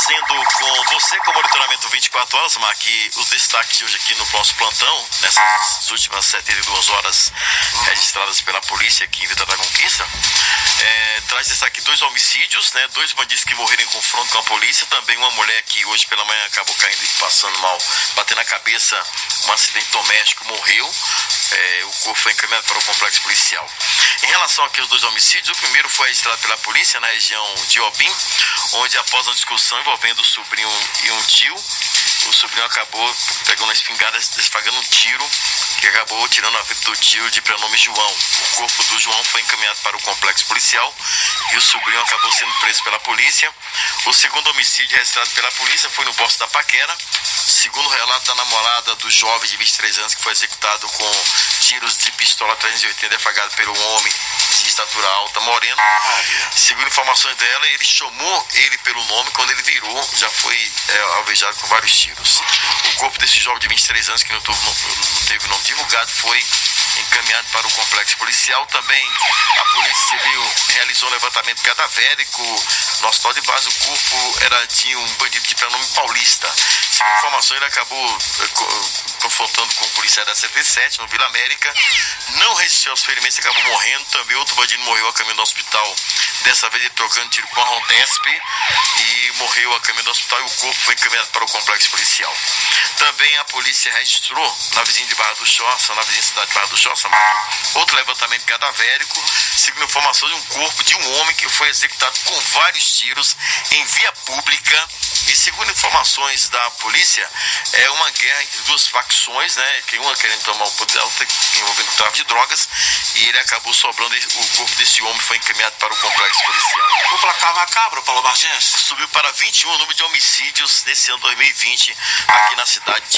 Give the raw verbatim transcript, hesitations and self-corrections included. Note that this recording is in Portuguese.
trazendo com você, com o monitoramento vinte e quatro horas, Mark, os destaques de hoje aqui no nosso plantão, nessas últimas setenta e duas horas registradas pela polícia aqui em Vitória da Conquista. É, traz destaque dois homicídios, né? Dois bandidos que morreram em confronto com a polícia, também uma mulher que hoje pela manhã acabou caindo e passando mal, batendo a cabeça, um acidente doméstico, morreu. É, o corpo foi encaminhado para o complexo policial. Em relação aqui aos dois homicídios, o primeiro foi registrado pela polícia na região de Obim, onde após uma discussão envolvendo o sobrinho e um tio, o sobrinho acabou pegando uma espingarda, desfagando um tiro que acabou tirando a vida do tio de prenome João. O corpo do João foi encaminhado para o complexo policial e o sobrinho acabou sendo preso pela polícia. O segundo homicídio registrado pela polícia foi no Poço da Paquera. Segundo o relato da namorada do jovem de vinte e três anos que foi executado com tiros de pistola trezentos e oitenta deflagrado pelo homem de estatura alta, moreno. Segundo informações dela, ele chamou ele pelo nome, quando ele virou, já foi é, alvejado com vários tiros. O corpo desse jovem de vinte e três anos, que não, teve, não, não teve nome divulgado, foi encaminhado para o complexo policial. Também a Polícia Civil realizou um levantamento cadavérico no hospital de base. O corpo era de um bandido de prenome Paulista. Segundo informações, ele acabou uh, confrontando com o policial da setenta e sete no Vila América, não resistiu aos ferimentos e acabou morrendo. Também outro bandido morreu a caminho do hospital, dessa vez ele trocando tiro com a Rontesp, e morreu a caminho do hospital e o corpo foi encaminhado para o complexo policial. Também a polícia registrou na vizinha de Barra do Choça, na vizinha cidade de Barra do Choça, outro levantamento cadavérico, segundo informações de um corpo de um homem que foi executado com vários tiros em via pública. E segundo informações da polícia, é uma guerra entre duas facções, né? Que uma querendo tomar o poder, outra envolvendo tráfico de drogas, e ele acabou sobrando, o corpo desse homem foi encaminhado para o complexo policial. O placar macabro, Paulo Martins? Subiu para vinte e um o número de homicídios nesse ano dois mil e vinte aqui na cidade de